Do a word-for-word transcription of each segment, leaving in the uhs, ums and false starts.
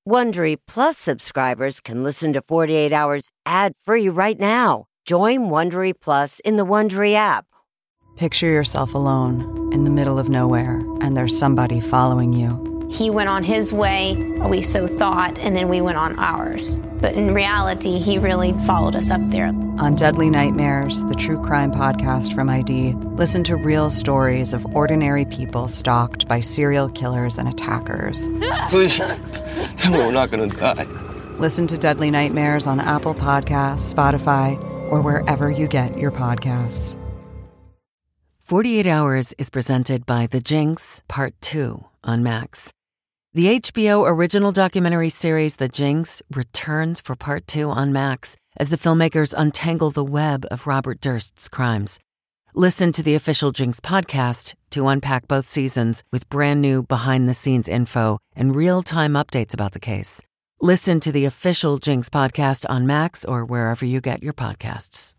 Wondery Plus subscribers can listen to forty-eight Hours ad-free right now. Join Wondery Plus in the Wondery app. Picture yourself alone in the middle of nowhere, and there's somebody following you. He went on his way, we so thought, and then we went on ours. But in reality, he really followed us up there. On Deadly Nightmares, the true crime podcast from I D, listen to real stories of ordinary people stalked by serial killers and attackers. Please, tell me we're not going to die. Listen to Deadly Nightmares on Apple Podcasts, Spotify, or wherever you get your podcasts. forty-eight Hours is presented by The Jinx, Part two on Max. The H B O original documentary series The Jinx returns for Part two on Max as the filmmakers untangle the web of Robert Durst's crimes. Listen to the official Jinx podcast to unpack both seasons with brand new behind-the-scenes info and real-time updates about the case. Listen to the official Jinx podcast on Max or wherever you get your podcasts.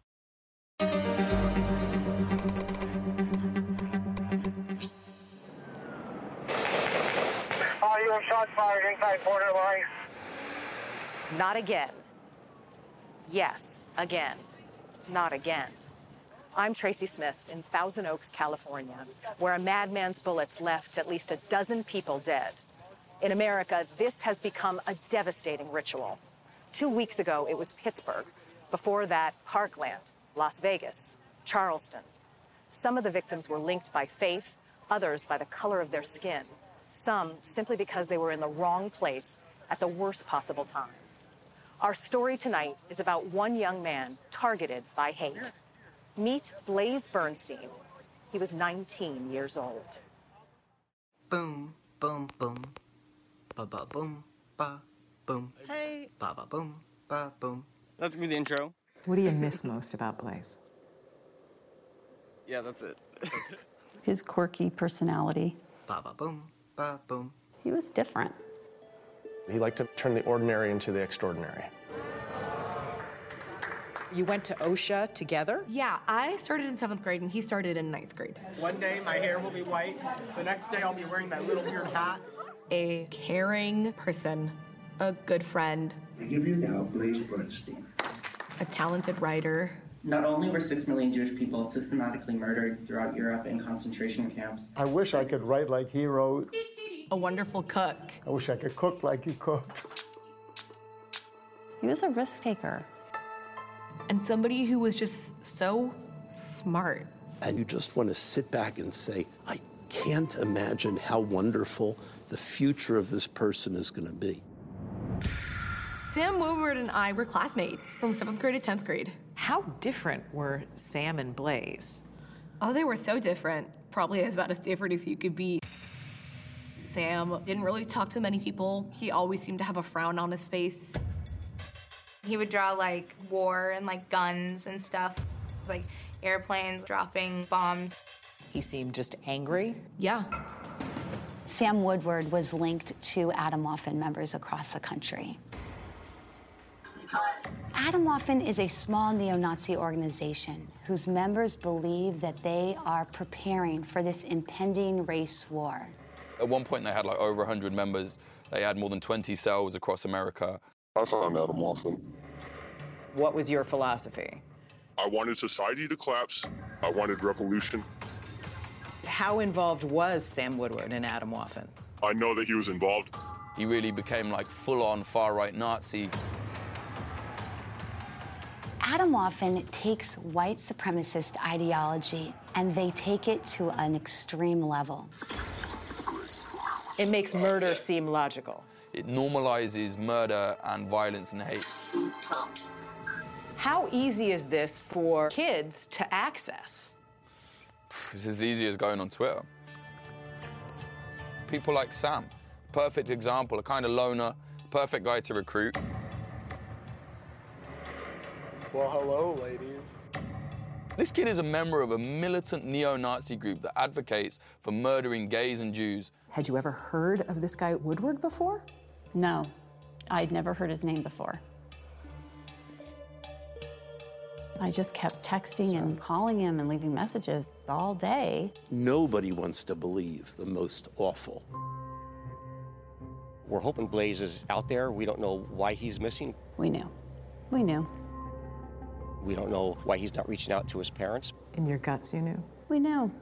Audio shots fired inside border line. Not again. Yes, again. Not again. I'm Tracy Smith in Thousand Oaks, California, where a madman's bullets left at least a dozen people dead. In America, this has become a devastating ritual. Two weeks ago, it was Pittsburgh. Before that, Parkland, Las Vegas, Charleston. Some of the victims were linked by faith, others by the color of their skin, some simply because they were in the wrong place at the worst possible time. Our story tonight is about one young man targeted by hate. Meet Blaze Bernstein. He was nineteen years old. Boom, boom, boom. Ba ba boom, ba boom. Hey. Ba ba boom, ba boom. That's gonna be the intro. What do you miss most about Blaze? Yeah, that's it. His quirky personality. Ba ba boom, ba boom. He was different. He liked to turn the ordinary into the extraordinary. You went to OSHA together? Yeah, I started in seventh grade and he started in ninth grade. One day my hair will be white. The next day I'll be wearing that little weird hat. A caring person, a good friend. I give you now Blaze Bernstein. A talented writer. Not only were six million Jewish people systematically murdered throughout Europe in concentration camps. I wish I could write like he wrote. A wonderful cook. I wish I could cook like he cooked. He was a risk taker. And somebody who was just so smart. And you just want to sit back and say, I can't imagine how wonderful the future of this person is going to be. Sam Woodward and I were classmates from seventh grade to tenth grade. How different were Sam and Blaze? Oh, they were so different. Probably about as different as you could be. Sam didn't really talk to many people. He always seemed to have a frown on his face. He would draw like war and like guns and stuff, like airplanes dropping bombs. He seemed just angry? Yeah. Sam Woodward was linked to Atomwaffen members across the country. Atomwaffen is a small neo-Nazi organization whose members believe that they are preparing for this impending race war. At one point, they had like over one hundred members. They had more than twenty cells across America. I found Atomwaffen. What was your philosophy? I wanted society to collapse. I wanted revolution. How involved was Sam Woodward in Atomwaffen? I know that he was involved. He really became like full-on far-right Nazi. Atomwaffen takes white supremacist ideology and they take it to an extreme level. It makes murder seem logical. It normalizes murder and violence and hate. How easy is this for kids to access? It's as easy as going on Twitter. People like Sam, perfect example, a kind of loner, perfect guy to recruit. Well, hello, ladies. This kid is a member of a militant neo-Nazi group that advocates for murdering gays and Jews. Had you ever heard of this guy Woodward before? No, I'd never heard his name before. I just kept texting and calling him and leaving messages all day. Nobody wants to believe the most awful. We're hoping Blaze is out there. We don't know why he's missing. We knew. We knew. We don't know why he's not reaching out to his parents. In your guts, you knew? We knew.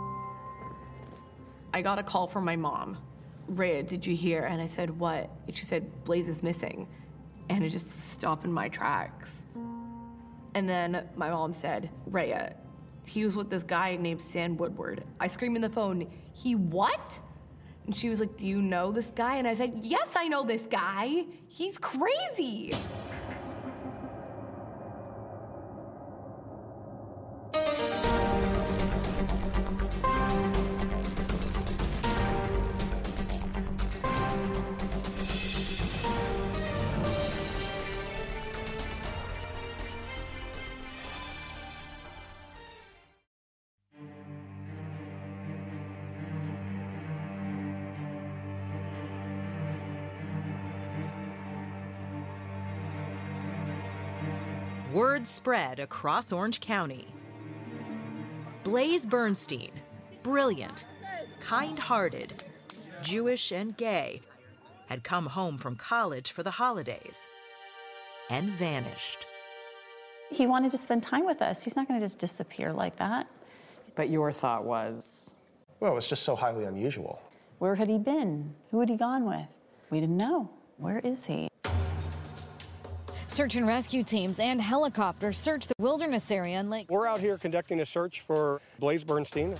I got a call from my mom. Rhea, did you hear? And I said, what? And she said, Blaze is missing. And it just stopped in my tracks. And then my mom said, Rhea, he was with this guy named Sam Woodward. I screamed in the phone, he what? And she was like, do you know this guy? And I said, yes, I know this guy. He's crazy. Word spread across Orange County. Blaze Bernstein, brilliant, kind-hearted, Jewish and gay, had come home from college for the holidays and vanished. He wanted to spend time with us. He's not going to just disappear like that. But your thought was? Well, it was just so highly unusual. Where had he been? Who had he gone with? We didn't know. Where is he? Search and rescue teams and helicopters search the wilderness area in Lake. We're out here conducting a search for Blaze Bernstein.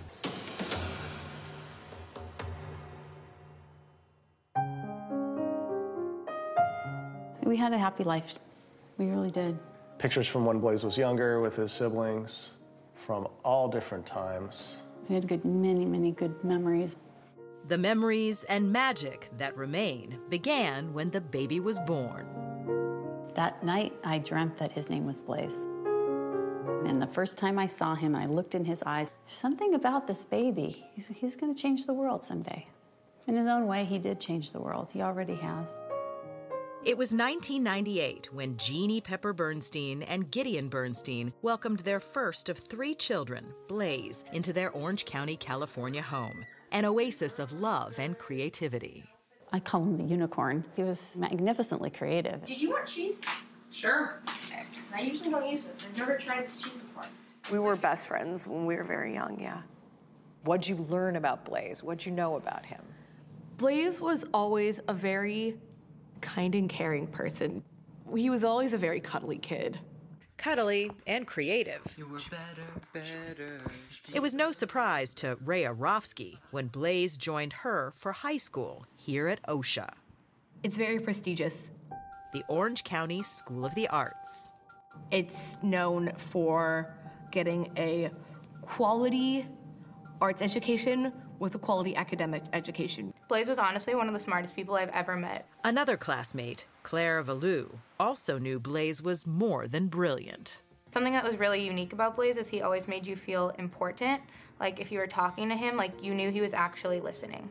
We had a happy life. We really did. Pictures from when Blaze was younger with his siblings from all different times. We had good, many, many good memories. The memories and magic that remain began when the baby was born. That night, I dreamt that his name was Blaze. And the first time I saw him, I looked in his eyes. There's something about this baby. He's, he's going to change the world someday. In his own way, he did change the world. He already has. It was nineteen ninety-eight when Jeannie Pepper Bernstein and Gideon Bernstein welcomed their first of three children, Blaze, into their Orange County, California home, an oasis of love and creativity. I call him the unicorn. He was magnificently creative. Did you want cheese? Sure. Okay, because I usually don't use this. I've never tried this cheese before. We were best friends when we were very young, yeah. What'd you learn about Blaze? What'd you know about him? Blaze was always a very kind and caring person. He was always a very cuddly kid. Cuddly and creative. You were better, better. It was no surprise to Rhea Rofsky when Blaze joined her for high school here at OSHA. It's very prestigious. The Orange County School of the Arts. It's known for getting a quality arts education with a quality academic education. Blaze was honestly one of the smartest people I've ever met. Another classmate, Claire Valou, also knew Blaze was more than brilliant. Something that was really unique about Blaze is he always made you feel important. Like if you were talking to him, like you knew he was actually listening.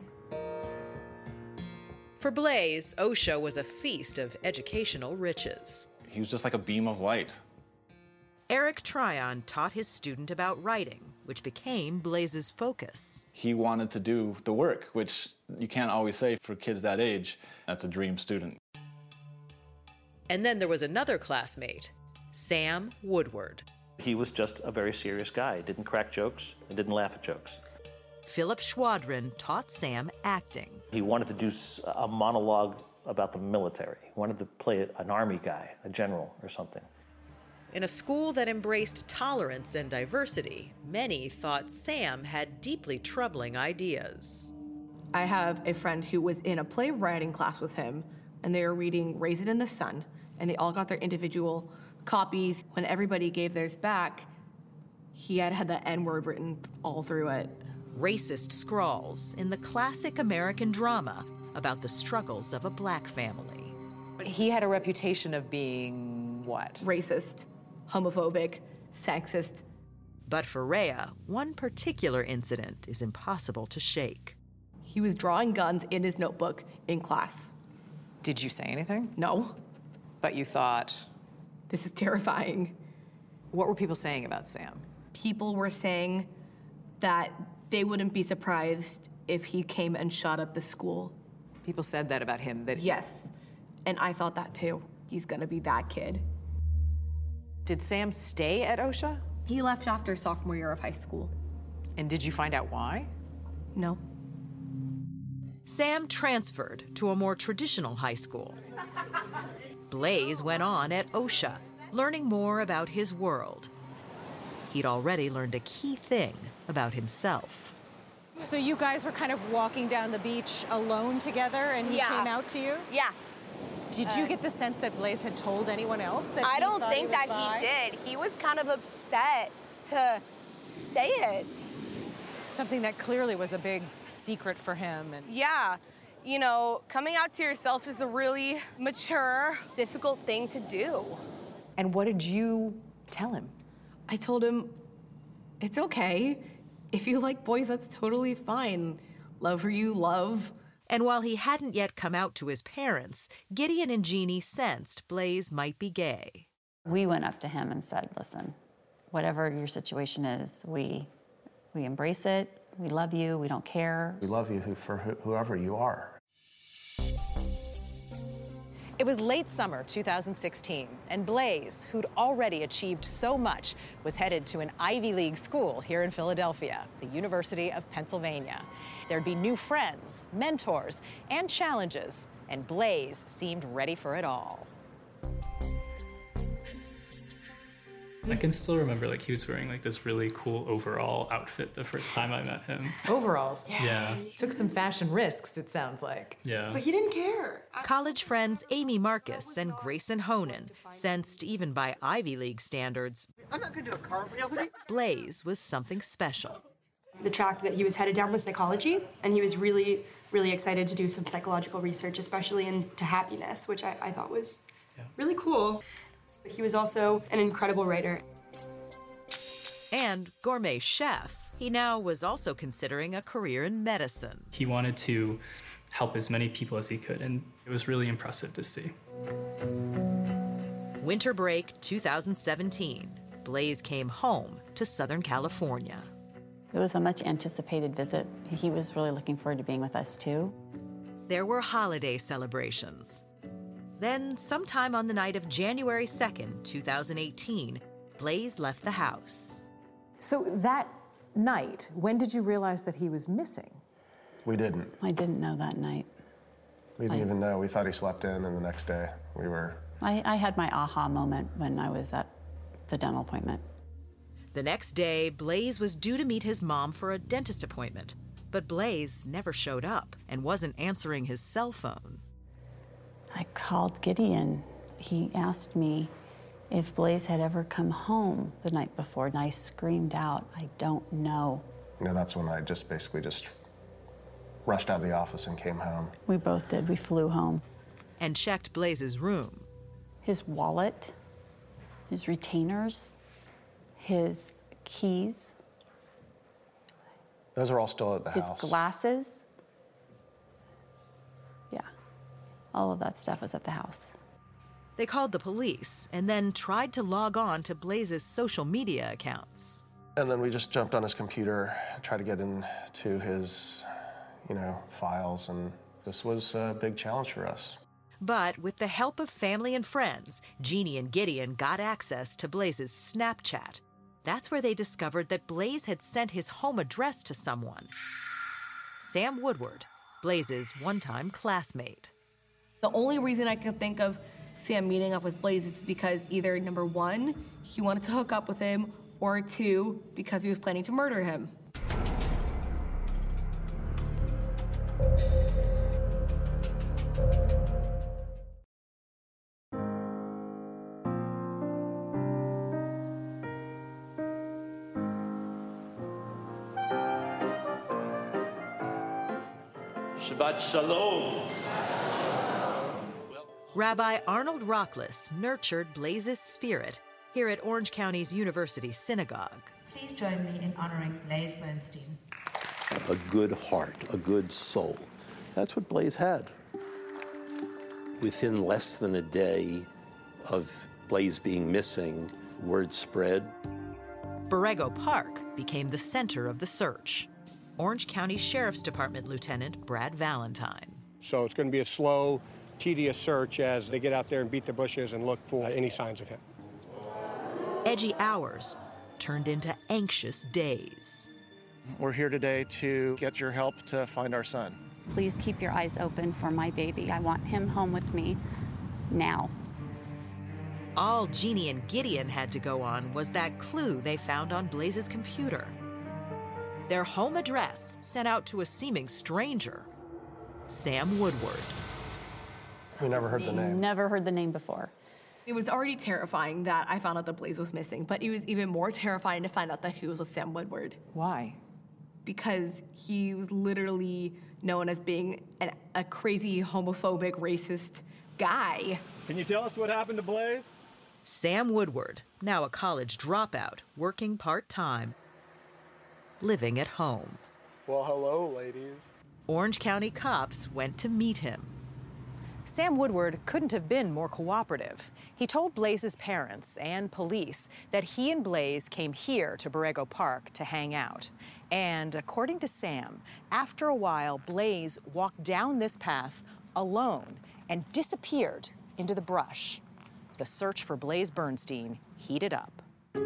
For Blaze, OSHA was a feast of educational riches. He was just like a beam of light. Eric Tryon taught his student about writing, which became Blaze's focus. He wanted to do the work, which you can't always say for kids that age. That's a dream student. And then there was another classmate, Sam Woodward. He was just a very serious guy. Didn't crack jokes and didn't laugh at jokes. Philip Schwadron taught Sam acting. He wanted to do a monologue about the military. He wanted to play an army guy, a general or something. In a school that embraced tolerance and diversity, many thought Sam had deeply troubling ideas. I have a friend who was in a playwriting class with him, and they were reading Raisin in the Sun, and they all got their individual copies. When everybody gave theirs back, he had had the N-word written all through it. Racist scrawls in the classic American drama about the struggles of a black family. He had a reputation of being what? Racist, homophobic, sexist. But for Rhea, one particular incident is impossible to shake. He was drawing guns in his notebook in class. Did you say anything? No. But you thought? This is terrifying. What were people saying about Sam? People were saying that they wouldn't be surprised if he came and shot up the school. People said that about him. That Yes, and I thought that too. He's gonna be that kid. Did Sam stay at OSHA? He left after sophomore year of high school. And did you find out why? No. Sam transferred to a more traditional high school. Blaze went on at OSHA, learning more about his world. He'd already learned a key thing about himself. So you guys were kind of walking down the beach alone together, and he Yeah. came out to you? Yeah. Did you get the sense that Blaze had told anyone else that I he don't thought think he was that bi? he did. He was kind of upset to say it. Something that clearly was a big secret for him. And Yeah. You know, coming out to yourself is a really mature, difficult thing to do. And what did you tell him? I told him, it's okay. If you like boys, that's totally fine. Love who you love. And while he hadn't yet come out to his parents, Gideon and Jeannie sensed Blaze might be gay. We went up to him and said, listen, whatever your situation is, we, we embrace it. We love you. We don't care. We love you for whoever you are. it was late summer two thousand sixteen, and Blaze, who'd already achieved so much, was headed to an Ivy League school here in Philadelphia, the University of Pennsylvania. There'd be new friends, mentors, and challenges, and Blaze seemed ready for it all. I can still remember, like, he was wearing like this really cool overall outfit the first time I met him. Overalls? Yeah. Took some fashion risks, it sounds like. Yeah. But he didn't care. College friends Amy Marcus and Grayson Honan sensed, even by Ivy League standards, I'm not gonna do a cartwheel with you. Blaze was something special. The track that he was headed down was psychology, and he was really, really excited to do some psychological research, especially into happiness, which I, I thought was yeah. really cool. But he was also an incredible writer. And gourmet chef. He now was also considering a career in medicine. He wanted to help as many people as he could, and it was really impressive to see. Winter break two thousand seventeen. Blaze came home to Southern California. It was a much anticipated visit. He was really looking forward to being with us too. There were holiday celebrations. Then, sometime on the night of January second, two thousand eighteen, Blaze left the house. So that night, when did you realize that he was missing? We didn't. I didn't know that night. We didn't I, even know. We thought he slept in, and the next day we were... I, I had my aha moment when I was at the dental appointment. The next day, Blaze was due to meet his mom for a dentist appointment, but Blaze never showed up and wasn't answering his cell phone. I called Gideon. He asked me if Blaze had ever come home the night before, and I screamed out, I don't know. You know, that's when I just basically just rushed out of the office and came home. We both did. We flew home. And checked Blaze's room. His wallet, his retainers, his keys. Those are all still at the his house. His glasses. Yeah, all of that stuff was at the house. They called the police and then tried to log on to Blaze's social media accounts. And then we just jumped on his computer, tried to get into his, you know, files, and this was a big challenge for us. But with the help of family and friends, Jeannie and Gideon got access to Blaze's Snapchat. That's where they discovered that Blaze had sent his home address to someone. Sam Woodward, Blaze's one-time classmate. The only reason I could think of Sam meeting up with Blaze is because either, number one, he wanted to hook up with him, or two, because he was planning to murder him. Shabbat Shalom. Rabbi Arnold Rockless nurtured Blaze's spirit here at Orange County's University Synagogue. Please join me in honoring Blaze Bernstein. A good heart, a good soul. That's what Blaze had. Within less than a day of Blaze being missing, word spread. Borrego Park became the center of the search. Orange County Sheriff's Department Lieutenant Brad Valentine. So it's going to be a slow, tedious search as they get out there and beat the bushes and look for any signs of him. Edgy hours turned into anxious days. We're here today to get your help to find our son. Please keep your eyes open for my baby. I want him home with me now. All Jeannie and Gideon had to go on was that clue they found on Blaze's computer. Their home address sent out to a seeming stranger, Sam Woodward. We never heard the name. Never heard the name before. It was already terrifying that I found out that Blaze was missing, but it was even more terrifying to find out that he was with Sam Woodward. Why? Because he was literally known as being an, a crazy, homophobic, racist guy. Can you tell us what happened to Blaze? Sam Woodward, now a college dropout, working part-time, living at home. Well, hello, ladies. Orange County cops went to meet him. Sam Woodward couldn't have been more cooperative. He told Blaze's parents and police that he and Blaze came here to Borrego Park to hang out. And according to Sam, after a while, Blaze walked down this path alone and disappeared into the brush. The search for Blaze Bernstein heated up.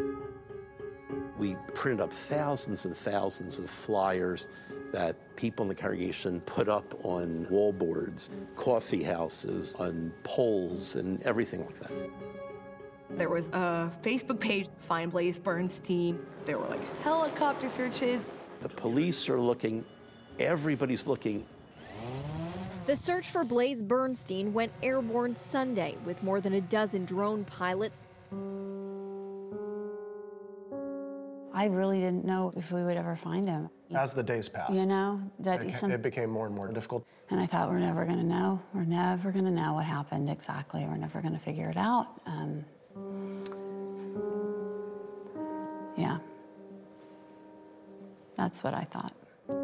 We printed up thousands and thousands of flyers that people in the congregation put up on wallboards, coffee houses, on poles, and everything like that. There was a Facebook page, Find Blaze Bernstein. There were like helicopter searches. The police are looking, everybody's looking. The search for Blaze Bernstein went airborne Sunday with more than a dozen drone pilots. I really didn't know if we would ever find him. As the days passed, You know, that it, some- it became more and more difficult. And I thought, we're never gonna know. We're never gonna know what happened exactly. We're never gonna figure it out. Um, yeah. That's what I thought.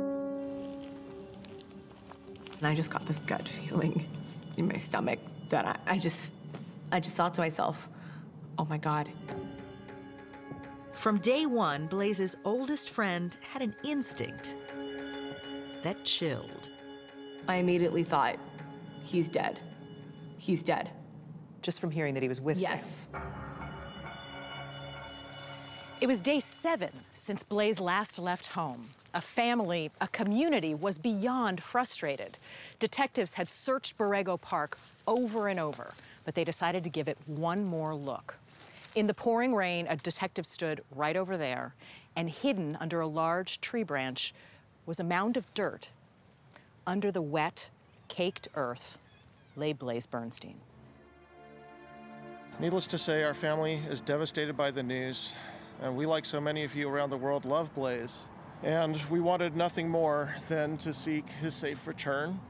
And I just got this gut feeling in my stomach that I, I just, I just thought to myself, oh my God. From day one, Blaze's oldest friend had an instinct that chilled. I immediately thought, he's dead. He's dead. Just from hearing that he was with Sam. Yes. It was day seven since Blaze last left home. A family, a community was beyond frustrated. Detectives had searched Borrego Park over and over, but they decided to give it one more look. In the pouring rain, a detective stood right over there, and hidden under a large tree branch was a mound of dirt. Under the wet, caked earth lay Blaze Bernstein. Needless to say, our family is devastated by the news, and we, like so many of you around the world, love Blaze. And we wanted nothing more than to seek his safe return.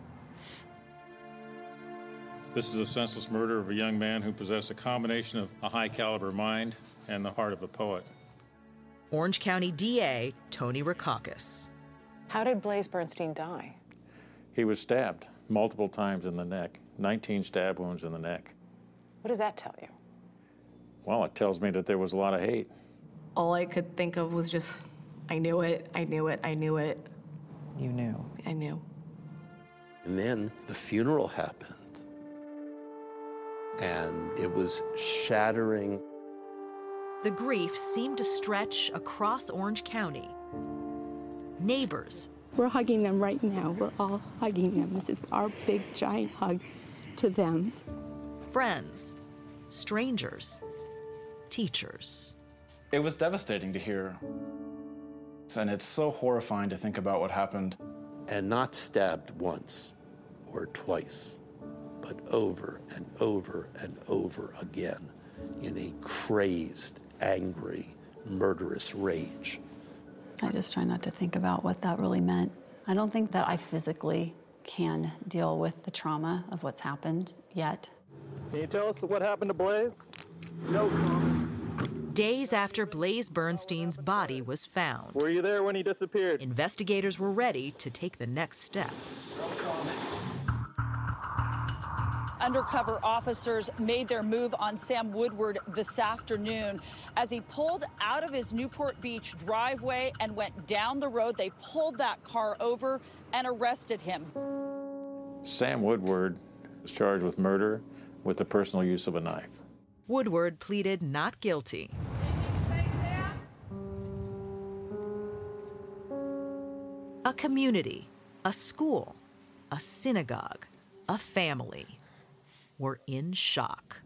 This is a senseless murder of a young man who possessed a combination of a high-caliber mind and the heart of a poet. Orange County D A Tony Rackauckus. How did Blaze Bernstein die? He was stabbed multiple times in the neck, nineteen stab wounds in the neck. What does that tell you? Well, it tells me that there was a lot of hate. All I could think of was just, I knew it, I knew it, I knew it. You knew. I knew. And then the funeral happened. And it was shattering. The grief seemed to stretch across Orange County. Neighbors. We're hugging them right now. We're all hugging them. This is our big, giant hug to them. Friends. Strangers. Teachers. It was devastating to hear. And it's so horrifying to think about what happened. And not stabbed once or twice, but over and over and over again in a crazed, angry, murderous rage. I just try not to think about what that really meant. I don't think that I physically can deal with the trauma of what's happened yet. Can you tell us what happened to Blaze? No comment. Days after Blaze Bernstein's body was found. Were you there when he disappeared? Investigators were ready to take the next step. No comment. Undercover officers made their move on Sam Woodward this afternoon. As he pulled out of his Newport Beach driveway and went down the road, they pulled that car over and arrested him. Sam Woodward was charged with murder with the personal use of a knife. Woodward pleaded not guilty. A community, a school, a synagogue, a family were in shock.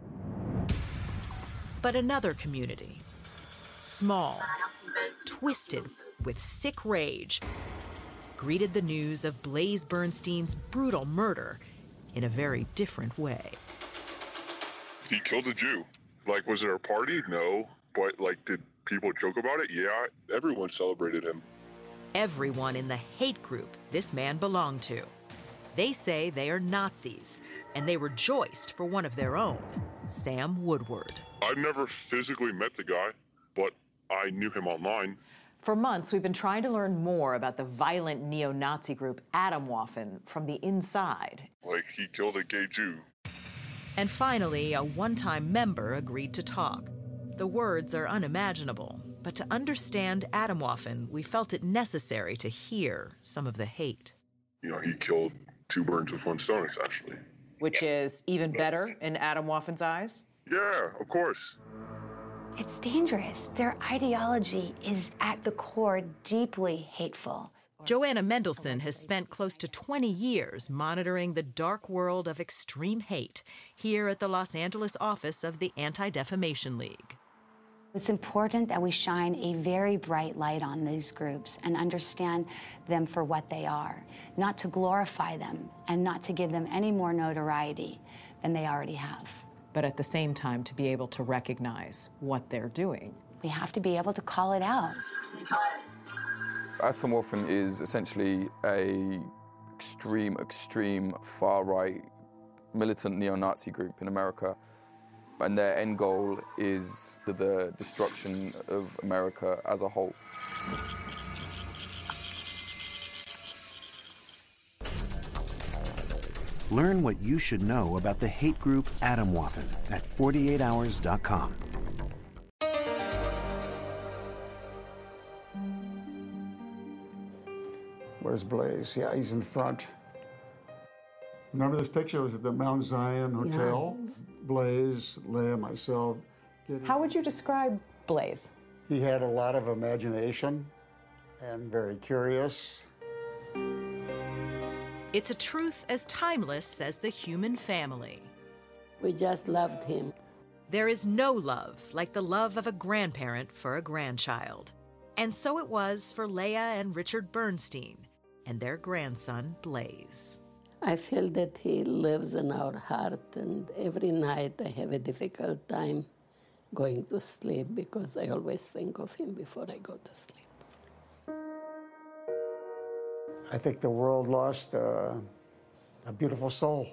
But another community, small, twisted with sick rage, greeted the news of Blaze Bernstein's brutal murder in a very different way. He killed a Jew. Like, was there a party? No. But, like, did people joke about it? Yeah, everyone celebrated him. Everyone in the hate group this man belonged to. They say they are Nazis, and they rejoiced for one of their own, Sam Woodward. I've never physically met the guy, but I knew him online. For months, we've been trying to learn more about the violent neo-Nazi group Atomwaffen from the inside. Like, he killed a gay Jew. And finally, a one-time member agreed to talk. The words are unimaginable, but to understand Atomwaffen, we felt it necessary to hear some of the hate. You know, he killed two birds with one stone, essentially. Which is even better in Atomwaffen's eyes? Yeah, of course. It's dangerous. Their ideology is at the core deeply hateful. Joanna Mendelsohn has spent close to twenty years monitoring the dark world of extreme hate here at the Los Angeles office of the Anti-Defamation League. It's important that we shine a very bright light on these groups and understand them for what they are, not to glorify them and not to give them any more notoriety than they already have. But at the same time, to be able to recognize what they're doing. We have to be able to call it out. Atomwaffen is essentially a extreme, extreme, far-right, militant neo-Nazi group in America. And their end goal is the destruction of America as a whole. Learn what you should know about the hate group Atomwaffen at forty-eight hours dot com. Where's Blaze? Yeah, he's in front. Remember this picture? It was at the Mount Zion Hotel. Yeah. Blaze, Leah, myself. Getting... How would you describe Blaze? He had a lot of imagination and very curious. It's a truth as timeless as the human family. We just loved him. There is no love like the love of a grandparent for a grandchild. And so it was for Leah and Richard Bernstein and their grandson, Blaze. I feel that he lives in our heart, and every night I have a difficult time going to sleep because I always think of him before I go to sleep. I think the world lost uh, a beautiful soul.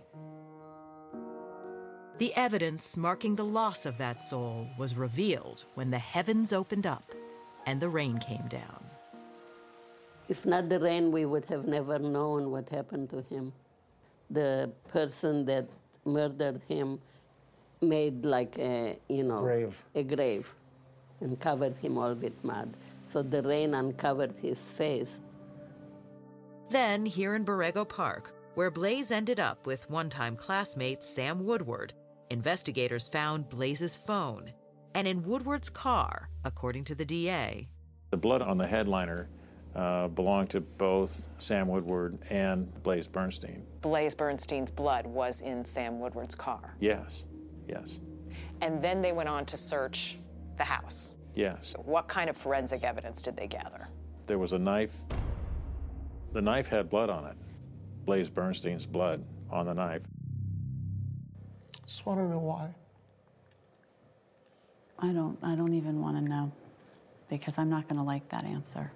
The evidence marking the loss of that soul was revealed when the heavens opened up and the rain came down. If not the rain, we would have never known what happened to him. The person that murdered him made like a, you know, grave. a grave and covered him all with mud. So the rain uncovered his face. Then, here in Borrego Park, where Blaze ended up with one-time classmate Sam Woodward, investigators found Blaze's phone. And in Woodward's car, according to the D A, the blood on the headliner uh, belonged to both Sam Woodward and Blaze Bernstein. Blaze Bernstein's blood was in Sam Woodward's car. Yes, yes. And then they went on to search the house. Yes. What kind of forensic evidence did they gather? There was a knife. The knife had blood on it. Blaze Bernstein's blood on the knife. Just want to know why. I don't, I don't even want to know, because I'm not going to like that answer.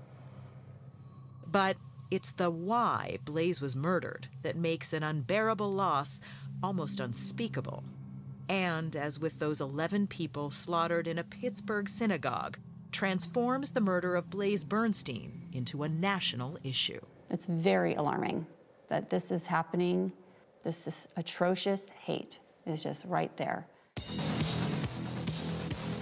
But it's the why Blaze was murdered that makes an unbearable loss almost unspeakable. And, as with those eleven people slaughtered in a Pittsburgh synagogue, transforms the murder of Blaze Bernstein into a national issue. It's very alarming that this is happening. This, this atrocious hate is just right there.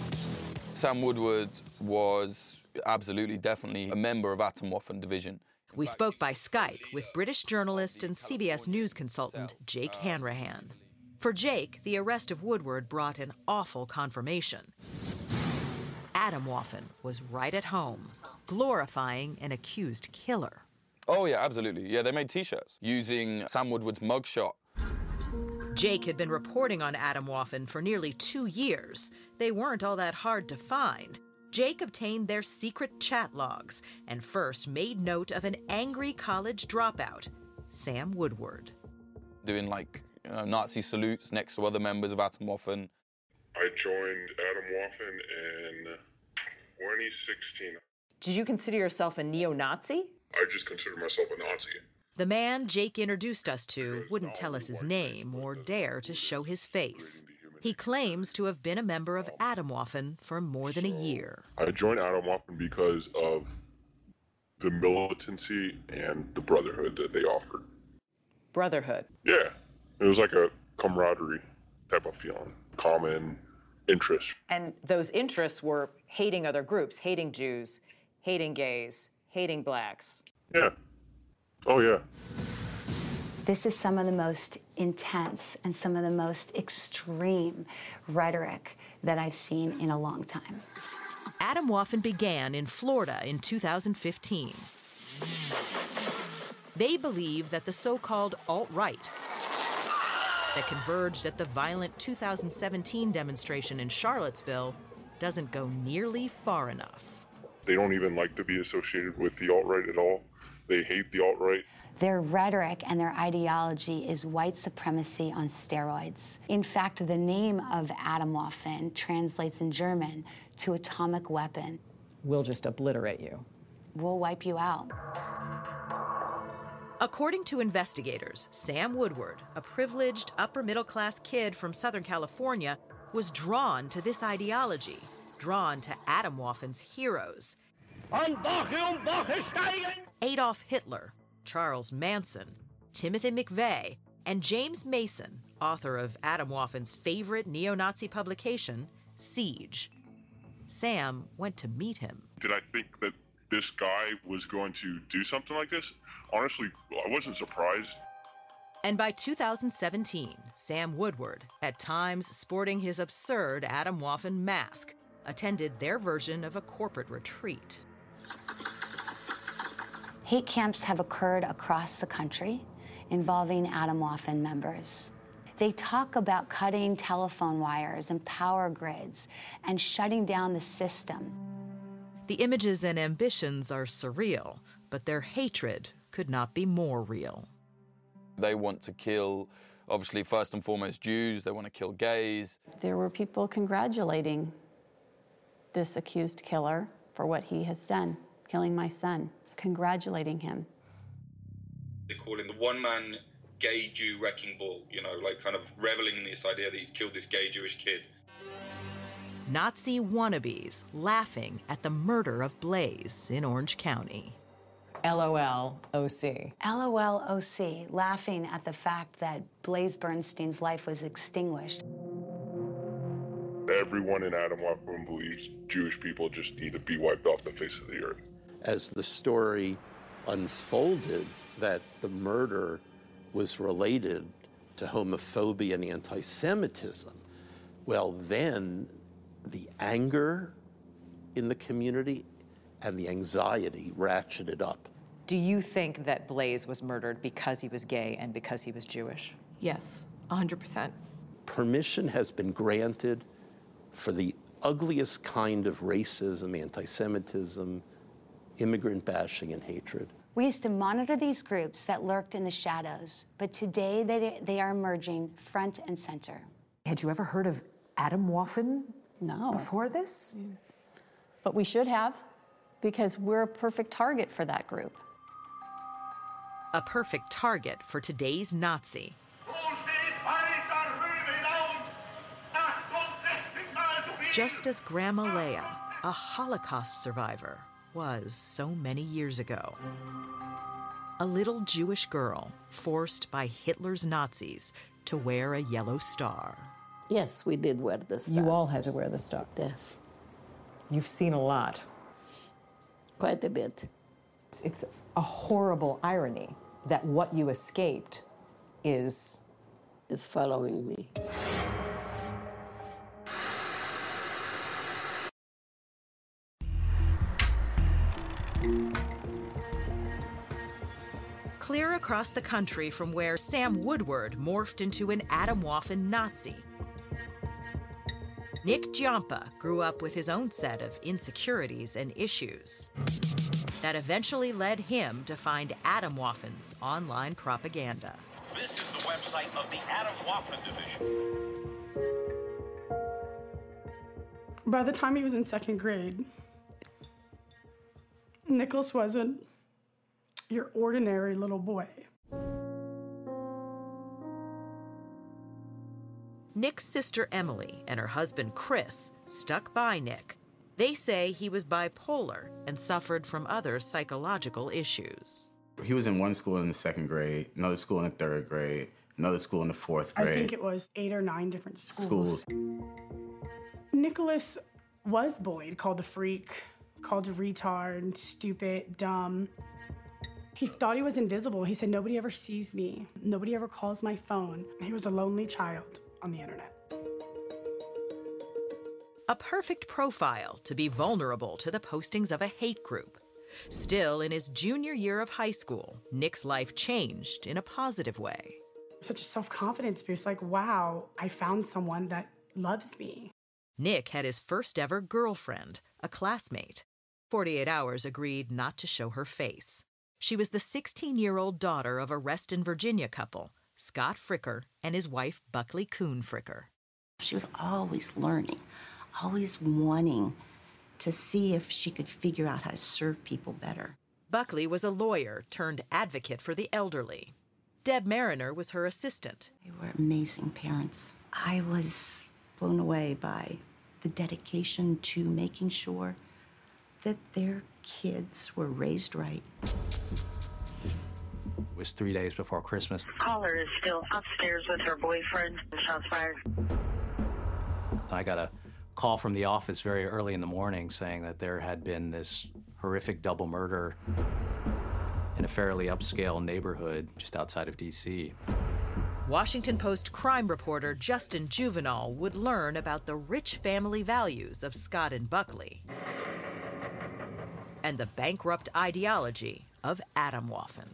Sam Woodward was absolutely, definitely a member of Atomwaffen division. We spoke by Skype with British journalist and C B S News consultant Jake Hanrahan. For Jake, the arrest of Woodward brought an awful confirmation. Atomwaffen was right at home, glorifying an accused killer. Oh, yeah, absolutely. Yeah, they made T-shirts using Sam Woodward's mugshot. Jake had been reporting on Atomwaffen for nearly two years. They weren't all that hard to find. Jake obtained their secret chat logs and first made note of an angry college dropout, Sam Woodward. Doing, like, you know, Nazi salutes next to other members of Atomwaffen. I joined Atomwaffen in twenty sixteen. Did you consider yourself a neo-Nazi? I just consider myself a Nazi. The man Jake introduced us to wouldn't tell us his name or dare to show his face. He claims to have been a member of Atomwaffen for more than a year. I joined Atomwaffen because of the militancy and the brotherhood that they offered. Brotherhood? Yeah. It was like a camaraderie type of feeling, common interests. And those interests were hating other groups, hating Jews, hating gays, hating blacks. Yeah. Oh, yeah. This is some of the most intense and some of the most extreme rhetoric that I've seen in a long time. Atomwaffen began in Florida in two thousand fifteen. They believe that the so-called alt-right that converged at the violent two thousand seventeen demonstration in Charlottesville doesn't go nearly far enough. They don't even like to be associated with the alt-right at all. They hate the alt-right. Their rhetoric and their ideology is white supremacy on steroids. In fact, the name of Atomwaffen translates in German to atomic weapon. We'll just obliterate you. We'll wipe you out. According to investigators, Sam Woodward, a privileged upper-middle-class kid from Southern California, was drawn to this ideology, drawn to Atomwaffen's heroes. Adolf Hitler, Charles Manson, Timothy McVeigh, and James Mason, author of Atomwaffen's favorite neo-Nazi publication, Siege. Sam went to meet him. Did I think that this guy was going to do something like this? Honestly, I wasn't surprised. And by two thousand seventeen, Sam Woodward, at times sporting his absurd Atomwaffen mask, attended their version of a corporate retreat. Hate camps have occurred across the country involving Atomwaffen members. They talk about cutting telephone wires and power grids and shutting down the system. The images and ambitions are surreal, but their hatred could not be more real. They want to kill, obviously, first and foremost, Jews. They want to kill gays. There were people congratulating this accused killer for what he has done, killing my son, congratulating him. They call him the one-man gay Jew wrecking ball, you know, like kind of reveling in this idea that he's killed this gay Jewish kid. Nazi wannabes laughing at the murder of Blaze in Orange County. L O L O C. L O L O C, laughing at the fact that Blaze Bernstein's life was extinguished. Everyone in Atomwaffen believes Jewish people just need to be wiped off the face of the earth. As the story unfolded that the murder was related to homophobia and anti-Semitism, well, then the anger in the community and the anxiety ratcheted up. Do you think that Blaze was murdered because he was gay and because he was Jewish? Yes, one hundred percent. Permission has been granted for the ugliest kind of racism, anti-Semitism, immigrant bashing, and hatred. We used to monitor these groups that lurked in the shadows, but today they, they are emerging front and center. Had you ever heard of Atomwaffen No. before this? Mm. But we should have, because we're a perfect target for that group. A perfect target for today's Nazi. Just as Grandma Leah, a Holocaust survivor, was so many years ago. A little Jewish girl forced by Hitler's Nazis to wear a yellow star. Yes, we did wear the stars. You all had to wear the star. Yes. You've seen a lot. Quite a bit. It's, it's a horrible irony that what you escaped is... is following me. Clear across the country from where Sam Woodward morphed into an Atomwaffen Nazi, Nick Giampa grew up with his own set of insecurities and issues that eventually led him to find Atomwaffen's online propaganda. This is the website of the Atomwaffen division. By the time he was in second grade, Nicholas wasn't your ordinary little boy. Nick's sister Emily and her husband Chris stuck by Nick. They say he was bipolar and suffered from other psychological issues. He was in one school in the second grade, another school in the third grade, another school in the fourth grade. I think it was eight or nine different schools. Schools. Nicholas was bullied, called a freak, called a retard, stupid, dumb. He thought he was invisible. He said, nobody ever sees me. Nobody ever calls my phone. He was a lonely child on the internet. A perfect profile to be vulnerable to the postings of a hate group. Still, in his junior year of high school, Nick's life changed in a positive way. Such a self-confidence boost, like, wow, I found someone that loves me. Nick had his first ever girlfriend, a classmate. forty-eight hours agreed not to show her face. She was the sixteen-year-old daughter of a Reston, Virginia couple, Scott Fricker and his wife, Buckley Kuhn Fricker. She was always learning, always wanting to see if she could figure out how to serve people better. Buckley was a lawyer turned advocate for the elderly. Deb Mariner was her assistant. They were amazing parents. I was blown away by the dedication to making sure that their kids were raised right. It was three days before Christmas. Caller is still upstairs with her boyfriend. Shots fired. I got a call from the office very early in the morning saying that there had been this horrific double murder in a fairly upscale neighborhood just outside of D C Washington Post crime reporter Justin Juvenal would learn about the rich family values of Scott and Buckley and the bankrupt ideology of Atomwaffen.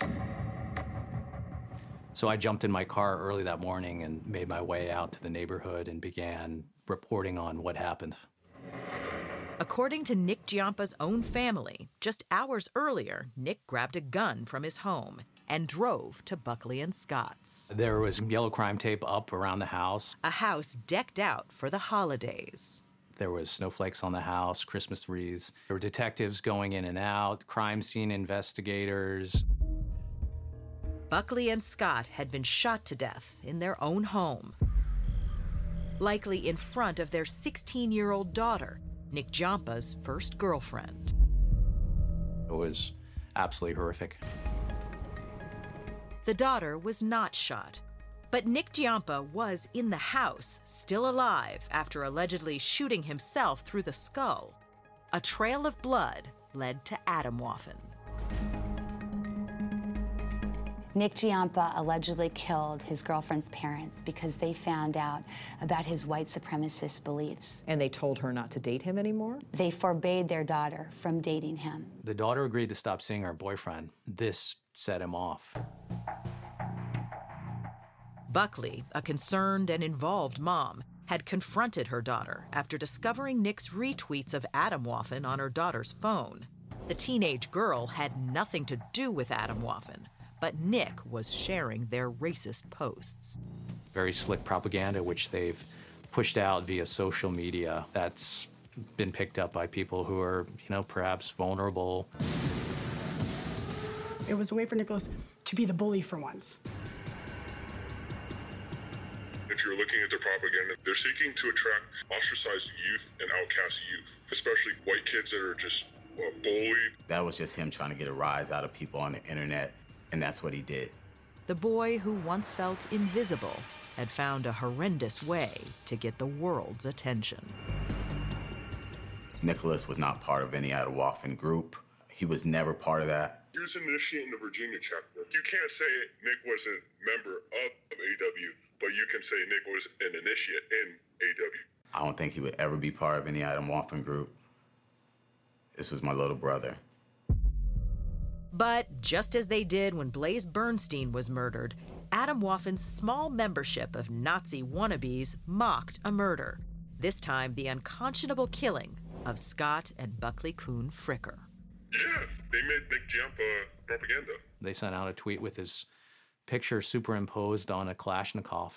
So I jumped in my car early that morning and made my way out to the neighborhood and began reporting on what happened. According to Nick Giampa's own family, just hours earlier, Nick grabbed a gun from his home and drove to Buckley and Scott's. There was yellow crime tape up around the house. A house decked out for the holidays. There was snowflakes on the house, Christmas wreaths. There were detectives going in and out, crime scene investigators. Buckley and Scott had been shot to death in their own home, likely in front of their sixteen-year-old daughter, Nick Giampa's first girlfriend. It was absolutely horrific. The daughter was not shot, but Nick Giampa was in the house, still alive, after allegedly shooting himself through the skull. A trail of blood led to Atomwaffen. Nick Giampa allegedly killed his girlfriend's parents because they found out about his white supremacist beliefs. And they told her not to date him anymore? They forbade their daughter from dating him. The daughter agreed to stop seeing her boyfriend. This set him off. Buckley, a concerned and involved mom, had confronted her daughter after discovering Nick's retweets of Atomwaffen on her daughter's phone. The teenage girl had nothing to do with Atomwaffen, but Nick was sharing their racist posts. Very slick propaganda, which they've pushed out via social media. That's been picked up by people who are, you know, perhaps vulnerable. It was a way for Nicholas to be the bully for once. If you're looking at the propaganda, they're seeking to attract ostracized youth and outcast youth, especially white kids that are just uh, bullied. That was just him trying to get a rise out of people on the internet, and that's what he did. The boy who once felt invisible had found a horrendous way to get the world's attention. Nicholas was not part of any Atomwaffen group. He was never part of that. He was initiating the Virginia chapter. You can't say Nick was a member of A W, but you can say Nick was an initiate in A W. I don't think he would ever be part of any Adam Waffen group. This was my little brother. But just as they did when Blaze Bernstein was murdered, Adam Waffen's small membership of Nazi wannabes mocked a murder. This time, the unconscionable killing of Scott and Buckley Kuhn Fricker. Yeah, they made Nick Giampa propaganda. They sent out a tweet with his picture superimposed on a Kalashnikov.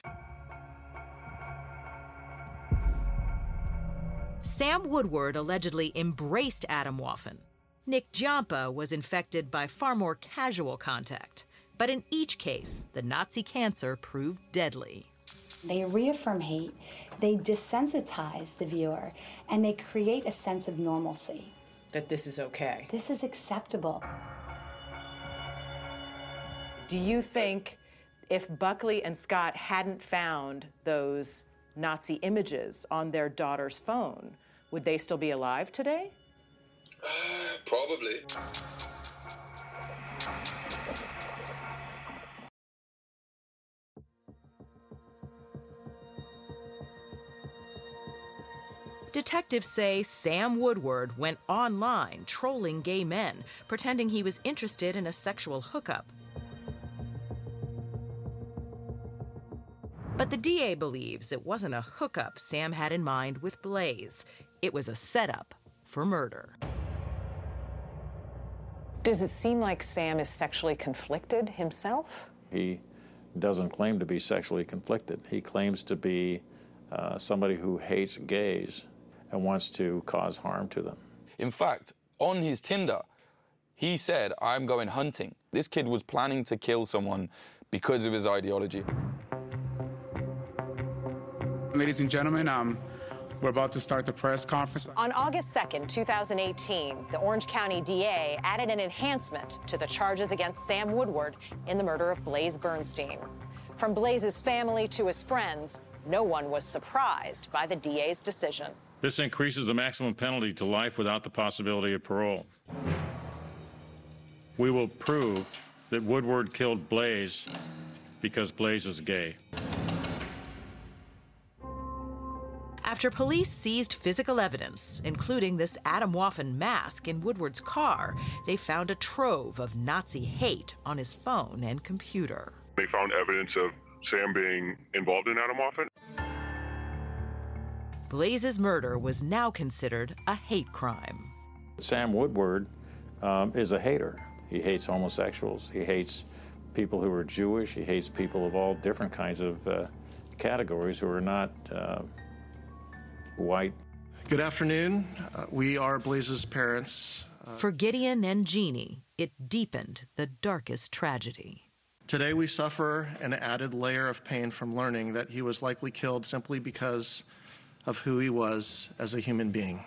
Sam Woodward allegedly embraced Adam Waffen. Nick Giampa was infected by far more casual contact. But in each case, the Nazi cancer proved deadly. They reaffirm hate, they desensitize the viewer, and they create a sense of normalcy. That this is okay. This is acceptable. Do you think if Buckley and Scott hadn't found those Nazi images on their daughter's phone, would they still be alive today? Uh, probably. Detectives say Sam Woodward went online trolling gay men, pretending he was interested in a sexual hookup. But the D A believes it wasn't a hookup Sam had in mind with Blaze. It was a setup for murder. Does it seem like Sam is sexually conflicted himself? He doesn't claim to be sexually conflicted. He claims to be uh, somebody who hates gays and wants to cause harm to them. In fact, on his Tinder, he said, I'm going hunting. This kid was planning to kill someone because of his ideology. Ladies and gentlemen, um, we're about to start the press conference. On August second, two thousand eighteen, the Orange County D A added an enhancement to the charges against Sam Woodward in the murder of Blaze Bernstein. From Blaze's family to his friends, no one was surprised by the D A's decision. This increases the maximum penalty to life without the possibility of parole. We will prove that Woodward killed Blaze because Blaze is gay. After police seized physical evidence, including this Adam Waffen mask in Woodward's car, they found a trove of Nazi hate on his phone and computer. They found evidence of Sam being involved in Adam Waffen. Blaze's murder was now considered a hate crime. Sam Woodward um, is a hater. He hates homosexuals. He hates people who are Jewish. He hates people of all different kinds of uh, categories who are not uh, white. Good afternoon. Uh, we are Blaze's parents. Uh, For Gideon and Jeannie, it deepened the darkest tragedy. Today we suffer an added layer of pain from learning that he was likely killed simply because of who he was as a human being.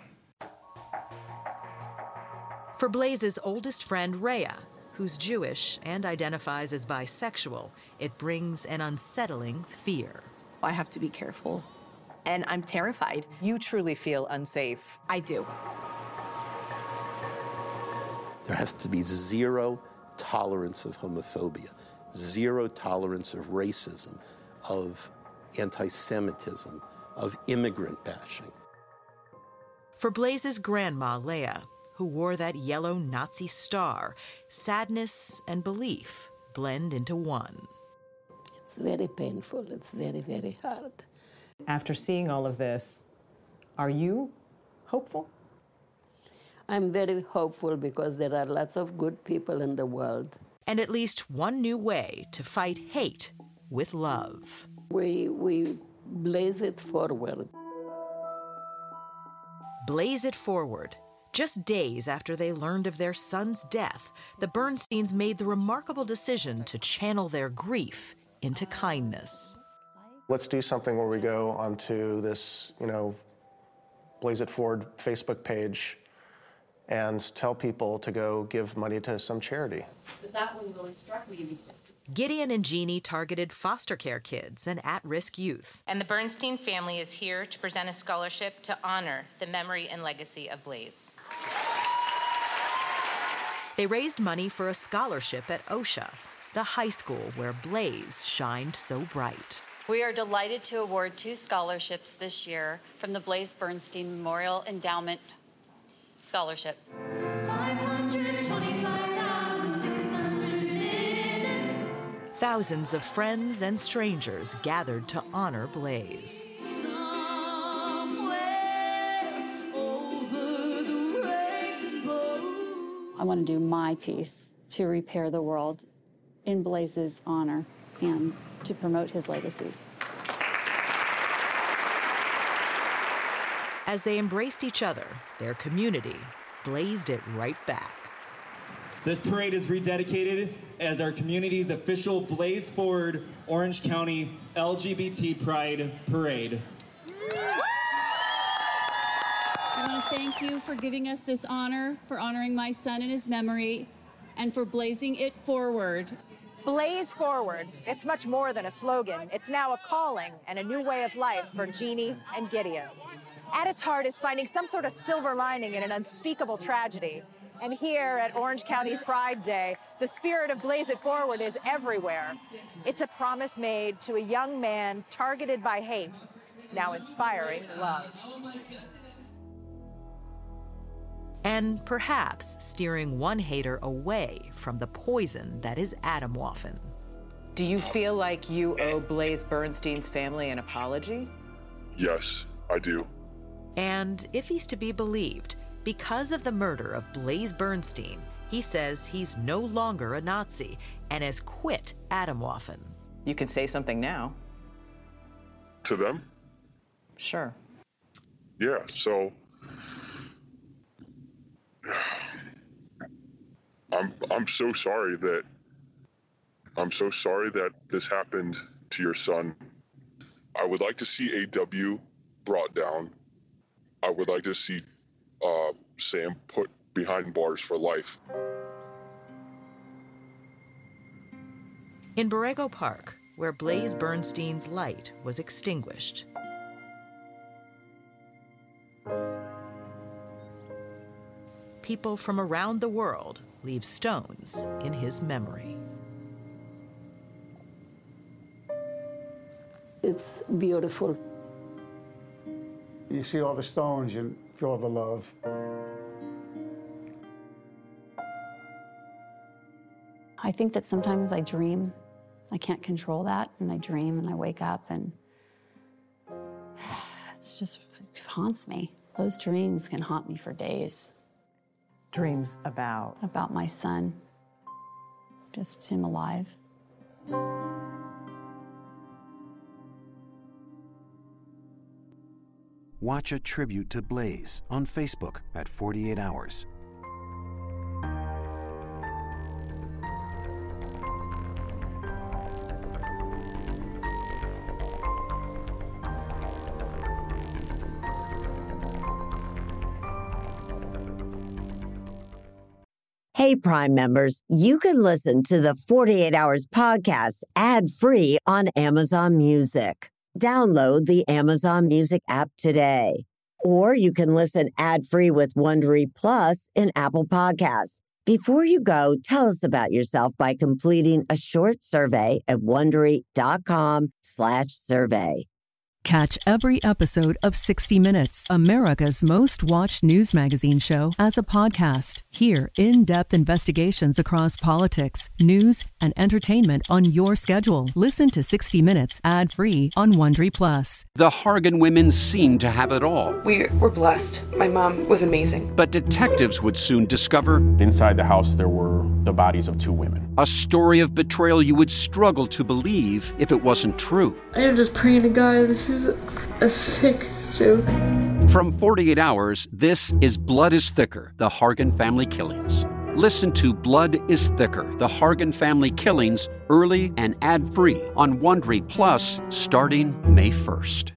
For Blaze's oldest friend, Rhea, who's Jewish and identifies as bisexual, it brings an unsettling fear. I have to be careful, and I'm terrified. You truly feel unsafe. I do. There has to be zero tolerance of homophobia, zero tolerance of racism, of anti-Semitism, of immigrant bashing. For Blaze's grandma, Leah, who wore that yellow Nazi star, sadness and belief blend into one. It's very painful. It's very, very hard. After seeing all of this, are you hopeful? I'm very hopeful because there are lots of good people in the world. And at least one new way to fight hate with love. We, we blaze it forward. Blaze it forward. Just days after they learned of their son's death, the Bernsteins made the remarkable decision to channel their grief into kindness. Let's do something where we go onto this, you know, Blaze It Forward Facebook page and tell people to go give money to some charity. But that one really struck me because Gideon and Jeannie targeted foster care kids and at-risk youth. And the Bernstein family is here to present a scholarship to honor the memory and legacy of Blaze. They raised money for a scholarship at OSHA, the high school where Blaze shined so bright. We are delighted to award two scholarships this year from the Blaze Bernstein Memorial Endowment Scholarship. Thousands of friends and strangers gathered to honor Blaze. I want to do my piece to repair the world in Blaze's honor and to promote his legacy. As they embraced each other, their community blazed it right back. This parade is rededicated as our community's official Blaze Forward Orange County L G B T Pride Parade. I want to thank you for giving us this honor, for honoring my son in his memory, and for blazing it forward. Blaze Forward. It's much more than a slogan. It's now a calling and a new way of life for Jeannie and Gideon. At its heart is finding some sort of silver lining in an unspeakable tragedy. And here at Orange County's Pride Day, the spirit of Blaze It Forward is everywhere. It's a promise made to a young man targeted by hate, now inspiring love. And perhaps steering one hater away from the poison that is Atomwaffen. Do you feel like you owe Blaze Bernstein's family an apology? Yes, I do. And if he's to be believed, because of the murder of Blaze Bernstein, he says he's no longer a Nazi and has quit Atomwaffen. You can say something now. To them? Sure. Yeah, so I'm I'm so sorry that I'm so sorry that this happened to your son. I would like to see A W brought down. I would like to see uh, Sam put behind bars for life. In Borrego Park, where Blaze Bernstein's light was extinguished, people from around the world leave stones in his memory. It's beautiful. You see all the stones, you feel the love. I think that sometimes I dream. I can't control that, and I dream and I wake up and it's just, it haunts me. Those dreams can haunt me for days. Dreams about? About my son, just him alive. Watch a tribute to Blaze on Facebook at forty-eight hours. Hey, Prime members, you can listen to the forty-eight hours podcast ad-free on Amazon Music. Download the Amazon Music app today. Or you can listen ad-free with Wondery Plus in Apple Podcasts. Before you go, tell us about yourself by completing a short survey at Wondery.com slash survey. Catch every episode of sixty minutes, America's most watched news magazine show, as a podcast. Hear in-depth investigations across politics, news, and entertainment on your schedule. Listen to sixty minutes ad-free on Wondery Plus. The Hargan women seemed to have it all. We were blessed. My mom was amazing. But detectives would soon discover... Inside the house, there were the bodies of two women. A story of betrayal you would struggle to believe if it wasn't true. I am just praying to God, this is a sick joke. From forty-eight hours, this is Blood is Thicker, the Hargan Family Killings. Listen to Blood is Thicker, the Hargan Family Killings, early and ad-free on Wondery Plus starting May first.